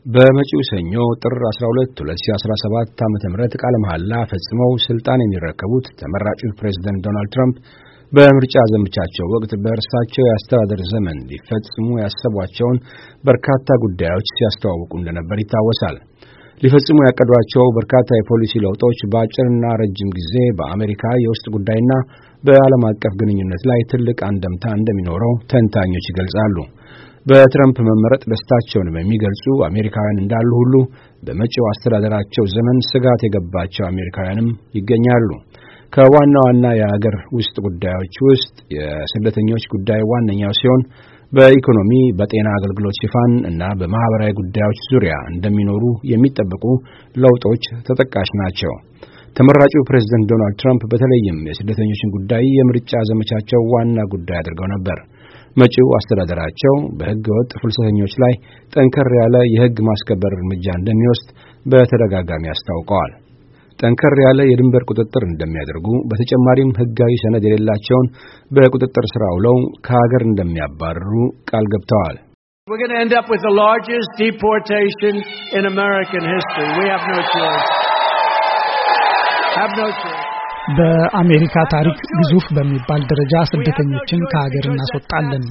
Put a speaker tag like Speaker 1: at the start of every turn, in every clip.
Speaker 1: በመጪው ሰኞ ጥር 12 2017 ዓ.ም ቃለ መሐላ ፈጽመው ስልጣን የሚረከቡት ተመራጩ ፕሬዝዳንት ዶናልድ ትራምፕ በምርጫ ዘመቻቸው ወቅት በእርሳቸው የአስተዳደር ዘመን ሊፈጽሙ ያሰቧቸውን በርካታ ጉዳዮች ሲያስተዋውቁ እንደነበር ይታወሳል። ሊፈጽሙ ያቀዷቸው በርካታ የፖሊሲ ለውጦች በአጭርና ረጅም ጊዜ በአሜሪካ የውስጥ ጉዳይና በዓለም አቀፍ ግንኙነት ላይ ትልቅ አንደምታ እንደሚኖረው ተንታኞች ይገልጻሉ። በትራምፕ መመረጥ ደስታቸውን የሚገልጹ አሜሪካውያን እንዳሉ ሁሉ በመጪው አስተዳደራቸው ዘመን ስጋት የገባቸው አሜሪካውያንም ይገኛሉ። ከዋና ዋና የሀገር ውስጥ ጉዳዮች ውስጥ የስደተኞች ጉዳይ ዋነኛው ሲሆን በኢኮኖሚ፣ በጤና አገልግሎት ሽፋን እና በማህበራዊ ጉዳዮች ዙሪያ እንደሚኖሩ የሚጠበቁ ለውጦች ተጠቃሽ ናቸው። ተመራጩ ፕሬዝዳንት ዶናልድ ትራምፕ በተለይም የስደተኞችን ጉዳይ የምርጫ ዘመቻቸው ዋና ጉዳይ አድርገው ነበር። መጪው አስተዳደራቸው በሕገ ወጥ ፍልሰተኞች ላይ ጠንከር ያለ የሕግ ማስከበር እርምጃ እንደሚወስድ በተደጋጋሚ አስታውቀዋል። ጠንከር ያለ የድንበር ቁጥጥር እንደሚያደርጉ፣ በተጨማሪም ሕጋዊ ሰነድ የሌላቸውን በቁጥጥር ስር አውለው ከሀገር እንደሚያባርሩ ቃል ገብተዋል።
Speaker 2: We're going to end up with the largest deportation in American history. We have no choice.
Speaker 3: በአሜሪካ ታሪክ ግዙፍ በሚባል ደረጃ ስደተኞችን ከሀገር እናስወጣለን።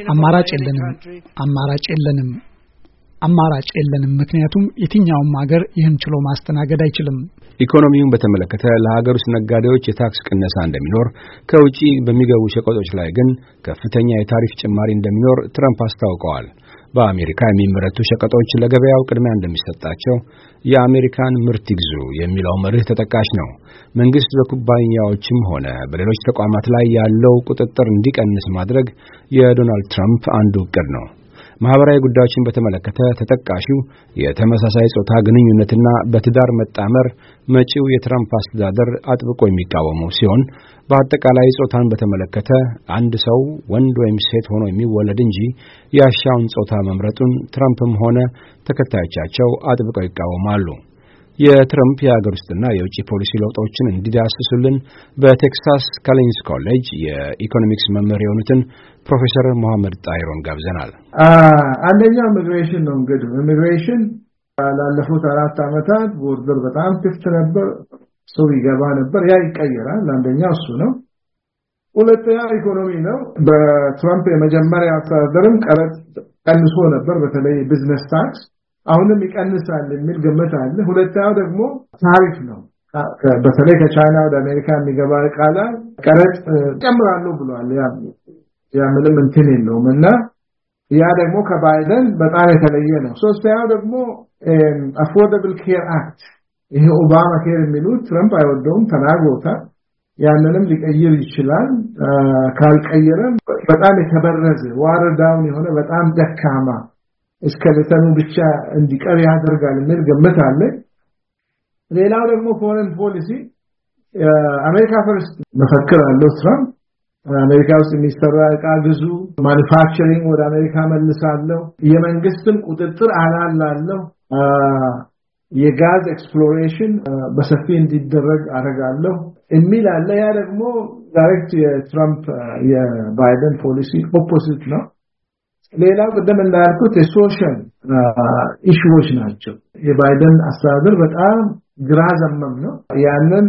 Speaker 3: አማራጭ የለንም። ምክንያቱም የትኛውም ሀገር ይህን ችሎ ማስተናገድ አይችልም።
Speaker 1: ኢኮኖሚውን በተመለከተ ለሀገር ውስጥ ነጋዴዎች የታክስ ቅነሳ እንደሚኖር፣ ከውጪ በሚገቡ ሸቀጦች ላይ ግን ከፍተኛ የታሪፍ ጭማሪ እንደሚኖር ትራምፕ አስታውቀዋል። በአሜሪካ የሚመረቱ ሸቀጦች ለገበያው ቅድሚያ እንደሚሰጣቸው፣ የአሜሪካን ምርት ይግዙ የሚለው መርህ ተጠቃሽ ነው። መንግስት በኩባንያዎችም ሆነ በሌሎች ተቋማት ላይ ያለው ቁጥጥር እንዲቀንስ ማድረግ የዶናልድ ትራምፕ አንዱ እቅድ ነው። ማህበራዊ ጉዳዮችን በተመለከተ ተጠቃሹ የተመሳሳይ ጾታ ግንኙነትና በትዳር መጣመር መጪው የትራምፕ አስተዳደር አጥብቆ የሚቃወመው ሲሆን፣ በአጠቃላይ ጾታን በተመለከተ አንድ ሰው ወንድ ወይም ሴት ሆኖ የሚወለድ እንጂ ያሻውን ጾታ መምረጡን ትራምፕም ሆነ ተከታዮቻቸው አጥብቀው ይቃወማሉ። የትራምፕ የሀገር ውስጥና የውጭ ፖሊሲ ለውጦችን እንዲዳስሱልን በቴክሳስ ካሊንስ ኮሌጅ የኢኮኖሚክስ መምህር የሆኑትን ፕሮፌሰር መሐመድ ጣይሮን ጋብዘናል።
Speaker 4: አንደኛው ኢሚግሬሽን ነው። እንግዲህ ኢሚግሬሽን ላለፉት 4 ዓመታት ቦርደር በጣም ክፍት ነበር፣ ሰው ይገባ ነበር። ያ ይቀየራል። አንደኛው እሱ ነው። ሁለተኛው ኢኮኖሚ ነው። በትራምፕ የመጀመሪያ አስተዳደርም ቀረጥ ቀንሶ ነበር፣ በተለይ ቢዝነስ ታክስ። አሁንም ይቀንሳል የሚል ግምት አለ። ሁለተኛው ደግሞ ታሪፍ ነው። በተለይ ከቻይና ወደ አሜሪካ የሚገባ ዕቃ ላይ ቀረጥ ጨምራለሁ ብሏል። ያ ምንም እንትን የለውም እና ያ ደግሞ ከባይደን በጣም የተለየ ነው። ሶስተኛው ደግሞ አፎርደብል ኬር አክት፣ ይሄ ኦባማ ኬር የሚሉት ትራምፕ አይወደውም፣ ተናግሮታል። ያንንም ሊቀይር ይችላል። ካልቀየረም በጣም የተበረዘ ዋርዳውን የሆነ በጣም ደካማ እስከለተኑ ብቻ እንዲቀር ያደርጋል የሚል ግምት አለ። ሌላው ደግሞ ፎሬን ፖሊሲ አሜሪካ ፈርስት መፈክር አለው ትራምፕ። አሜሪካ ውስጥ የሚሰራ ዕቃ ግዙ፣ ማኑፋክቸሪንግ ወደ አሜሪካ መልሳለሁ፣ የመንግስትን ቁጥጥር አላላለሁ፣ የጋዝ ኤክስፕሎሬሽን በሰፊ እንዲደረግ አደርጋለሁ የሚል አለ። ያ ደግሞ ዳይሬክት የትራምፕ የባይደን ፖሊሲ ኦፖዚት ነው። ሌላው ቀደም እንዳልኩት የሶሻል ኢሹዎች ናቸው። የባይደን አስተዳደር በጣም ግራ ዘመም ነው። ያንን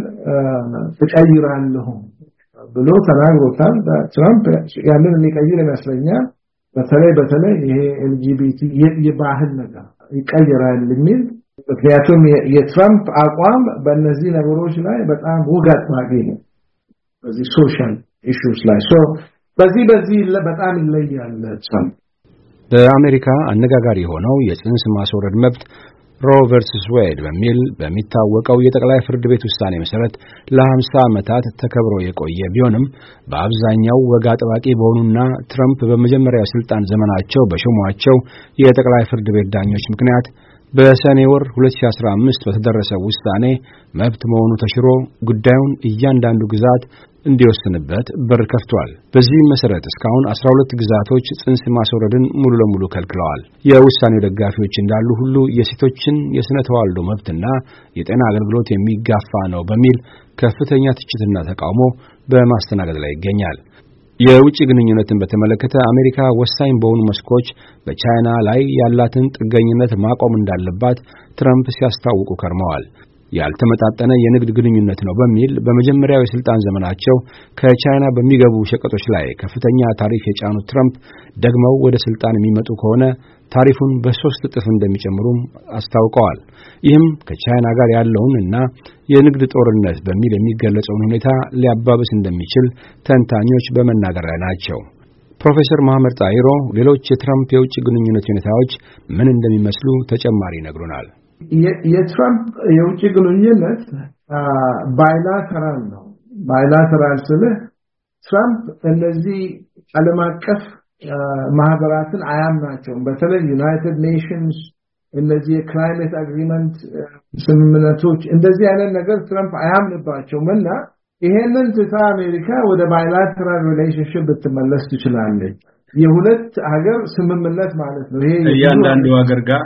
Speaker 4: ተቀይራለሁ ብሎ ተናግሮታል። ትራምፕ ያንን የሚቀይር ይመስለኛል። በተለይ ይሄ ኤልጂቢቲ የባህል ነገር ይቀየራል የሚል። ምክንያቱም የትራምፕ አቋም በእነዚህ ነገሮች ላይ በጣም ወግ አጥባቂ ነው፣ በዚህ ሶሻል ኢሹስ ላይ። በዚህ በጣም ይለያል ትራምፕ።
Speaker 1: በአሜሪካ አነጋጋሪ የሆነው የጽንስ ማስወረድ መብት ሮ ቨርሰስ ዌድ በሚል በሚታወቀው የጠቅላይ ፍርድ ቤት ውሳኔ መሰረት ለ50 ዓመታት ተከብሮ የቆየ ቢሆንም በአብዛኛው ወግ አጥባቂ በሆኑና ትራምፕ በመጀመሪያው ስልጣን ዘመናቸው በሾሟቸው የጠቅላይ ፍርድ ቤት ዳኞች ምክንያት በሰኔ ወር 2015 በተደረሰው ውሳኔ መብት መሆኑ ተሽሮ ጉዳዩን እያንዳንዱ ግዛት እንዲወስንበት በር ከፍቷል። በዚህም መሰረት እስካሁን 12 ግዛቶች ጽንስ ማስወረድን ሙሉ ለሙሉ ከልክለዋል። የውሳኔው ደጋፊዎች እንዳሉ ሁሉ የሴቶችን የስነ ተዋልዶ መብትና የጤና አገልግሎት የሚጋፋ ነው በሚል ከፍተኛ ትችትና ተቃውሞ በማስተናገድ ላይ ይገኛል። የውጭ ግንኙነትን በተመለከተ አሜሪካ ወሳኝ በሆኑ መስኮች በቻይና ላይ ያላትን ጥገኝነት ማቆም እንዳለባት ትራምፕ ሲያስታውቁ ከርመዋል። ያልተመጣጠነ የንግድ ግንኙነት ነው በሚል በመጀመሪያው የስልጣን ዘመናቸው ከቻይና በሚገቡ ሸቀጦች ላይ ከፍተኛ ታሪፍ የጫኑት ትራምፕ ደግመው ወደ ስልጣን የሚመጡ ከሆነ ታሪፉን በ3 እጥፍ እንደሚጨምሩም አስታውቀዋል። ይህም ከቻይና ጋር ያለውን እና የንግድ ጦርነት በሚል የሚገለጸውን ሁኔታ ሊያባብስ እንደሚችል ተንታኞች በመናገር ላይ ናቸው። ፕሮፌሰር መሐመድ ጣሂሮ ሌሎች የትራምፕ የውጭ ግንኙነት ሁኔታዎች ምን እንደሚመስሉ ተጨማሪ ይነግሩናል።
Speaker 4: የትራምፕ የውጭ ግንኙነት ባይላተራል ነው። ባይላተራል ስልህ ትራምፕ እነዚህ ዓለም አቀፍ ማህበራትን አያምናቸውም። በተለይ ዩናይትድ ኔሽንስ እነዚህ የክላይሜት አግሪመንት ስምምነቶች እንደዚህ አይነት ነገር ትራምፕ አያምንባቸውም እና ይሄንን ትታ አሜሪካ ወደ ባይላተራል ሪሌሽንሺፕ ብትመለስ ትችላለች። የሁለት ሀገር ስምምነት ማለት ነው። ይሄ
Speaker 1: እያንዳንዱ ሀገር ጋር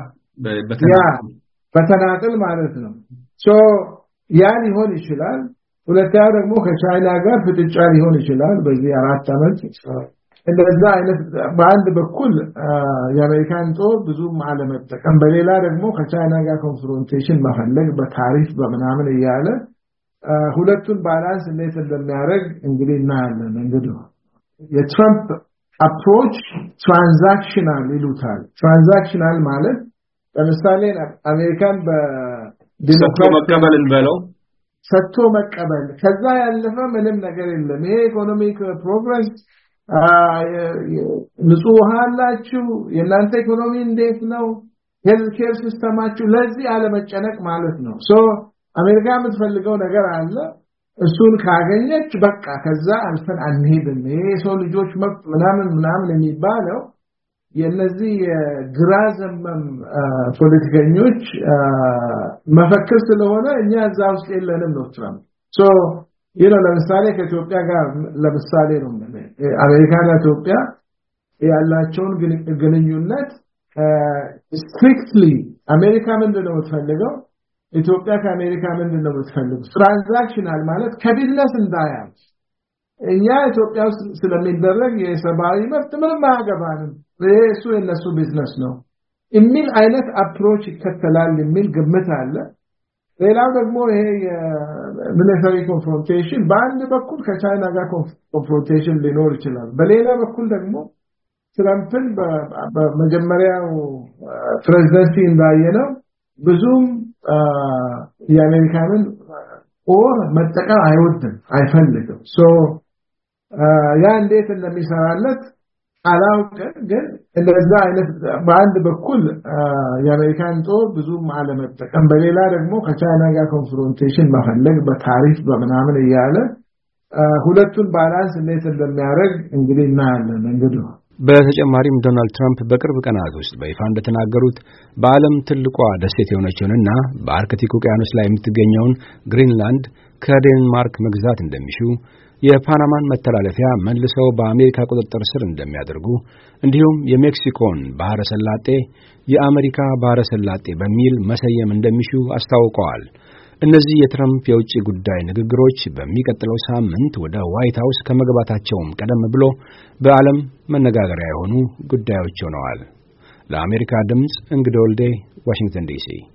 Speaker 4: በተናጥል ማለት ነው። ያ ሊሆን ይችላል። ሁለተኛ ደግሞ ከቻይና ጋር ፍጥጫ ሊሆን ይችላል። በዚህ 4 ዓመት እንደዛ አይነት በአንድ በኩል የአሜሪካን ጦር ብዙም አለመጠቀም፣ በሌላ ደግሞ ከቻይና ጋር ኮንፍሮንቴሽን መፈለግ በታሪፍ በመናምን እያለ ሁለቱን ባላንስ እንዴት እንደሚያደርግ እንግዲህ እናያለን። እንግዲህ የትራምፕ አፕሮች ትራንዛክሽናል ይሉታል። ትራንዛክሽናል ማለት ለምሳሌ አሜሪካን በዲሞክራሲ
Speaker 1: መቀበል እንበለው
Speaker 4: ሰጥቶ መቀበል ከዛ ያለፈ ምንም ነገር የለም። ይሄ ኢኮኖሚክ ፕሮግረስ ንጹህ ውሃ አላችሁ፣ የእናንተ ኢኮኖሚ እንዴት ነው፣ ሄልዝ ኬር ሲስተማችሁ፣ ለዚህ አለመጨነቅ ማለት ነው። አሜሪካ የምትፈልገው ነገር አለ፣ እሱን ካገኘች በቃ ከዛ አልፈን አንሄድም። ይሄ ሰው ልጆች መብት ምናምን የሚባለው የነዚህ ግራ ዘመም ፖለቲከኞች መፈክር ስለሆነ እኛ እዛ ውስጥ የለንም ነው ትራምፕ። ለምሳሌ ከኢትዮጵያ ጋር ለምሳሌ ነው አሜሪካና ኢትዮጵያ ያላቸውን ግንኙነት ስትሪክትሊ አሜሪካ ምንድነው የምትፈልገው፣ ኢትዮጵያ ከአሜሪካ ምንድነው የምትፈልገው፣ ትራንዛክሽናል ማለት ከቢዝነስ እንዳያል እኛ ኢትዮጵያ ውስጥ ስለሚደረግ የሰብአዊ መብት ምንም አያገባንም፣ እሱ የነሱ ቢዝነስ ነው የሚል አይነት አፕሮች ይከተላል የሚል ግምት አለ። ሌላው ደግሞ ይሄ የሚሊተሪ ኮንፍሮንቴሽን በአንድ በኩል ከቻይና ጋር ኮንፍሮንቴሽን ሊኖር ይችላል፣ በሌላ በኩል ደግሞ ትራምፕን በመጀመሪያው ፕሬዝዳንሲ እንዳየነው ብዙም የአሜሪካንን ኦር መጠቀም አይወድም፣ አይፈልግም። ያ እንዴት እንደሚሰራለት አላውቅም፣ ግን እንደዛ አይነት በአንድ በኩል የአሜሪካን ጦር ብዙም አለመጠቀም፣ በሌላ ደግሞ ከቻይና ጋር ኮንፍሮንቴሽን መፈለግ በታሪፍ በመናምን እያለ ሁለቱን ባላንስ እንዴት እንደሚያደርግ እንግዲህ እናያለን። እንግዲህ
Speaker 1: በተጨማሪም ዶናልድ ትራምፕ በቅርብ ቀናት ውስጥ በይፋ እንደተናገሩት በዓለም ትልቋ ደሴት የሆነችውንና በአርክቲክ ውቅያኖስ ላይ የምትገኘውን ግሪንላንድ ከዴንማርክ መግዛት እንደሚሹ፣ የፓናማን መተላለፊያ መልሰው በአሜሪካ ቁጥጥር ስር እንደሚያደርጉ፣ እንዲሁም የሜክሲኮን ባህረ ሰላጤ የአሜሪካ ባህረ ሰላጤ በሚል መሰየም እንደሚሹ አስታውቀዋል። እነዚህ የትራምፕ የውጭ ጉዳይ ንግግሮች በሚቀጥለው ሳምንት ወደ ዋይት ሃውስ ከመግባታቸውም ቀደም ብሎ በዓለም መነጋገሪያ የሆኑ ጉዳዮች ሆነዋል። ለአሜሪካ ድምጽ እንግዳ ወልዴ፣ ዋሽንግተን ዲሲ።